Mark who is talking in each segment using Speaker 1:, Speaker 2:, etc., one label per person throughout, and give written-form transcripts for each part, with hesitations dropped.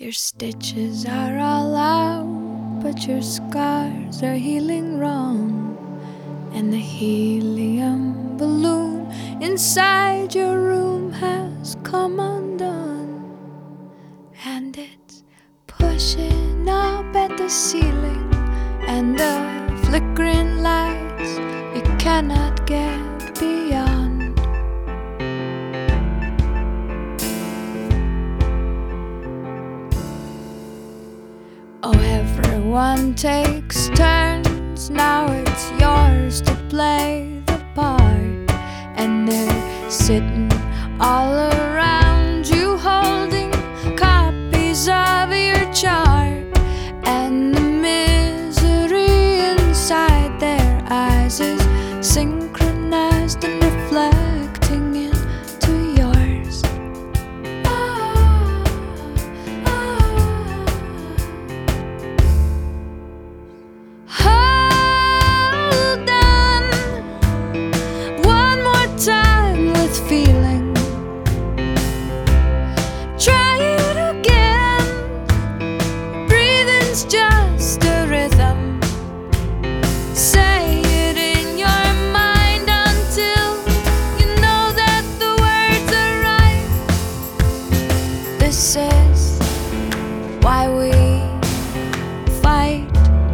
Speaker 1: Your stitches are all out, but your scars are healing wrong. And the helium balloon inside your room has come undone. And it's pushing up at the ceiling, and the flickering lights you cannot get beyond. Oh, everyone takes turns, now it's yours to play the part. And they're sitting all around you holding copies of your chart. And the misery inside their eyes is synchronized and reflecting into yours. Hold on one more time with feeling. Try it again. Breathing's just a rhythm. Say it in your mind until you know that the words are right. This is why we fight.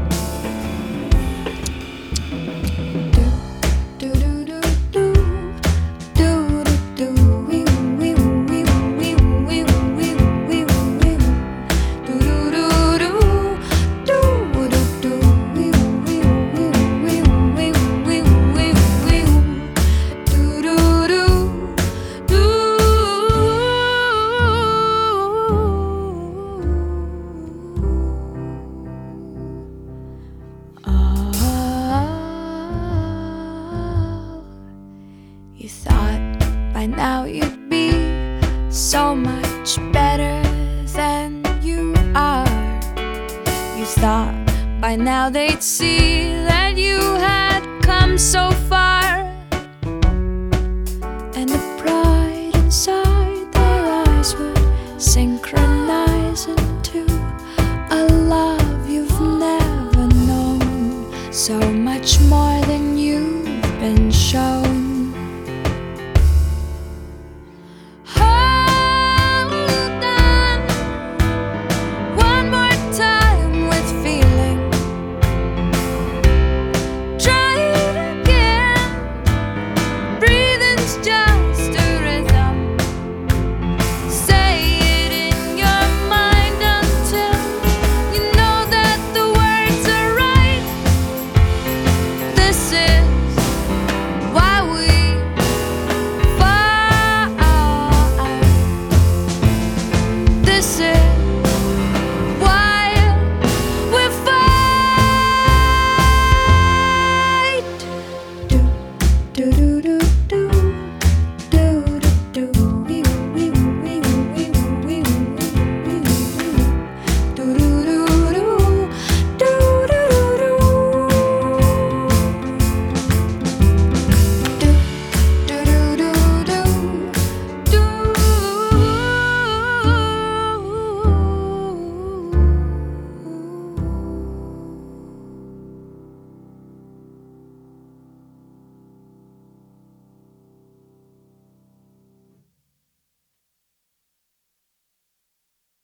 Speaker 1: You thought by now you'd be so much better than you are. You thought by now they'd see that you had come so far. And the pride inside their eyes would synchronize into a love you've never known. So much more than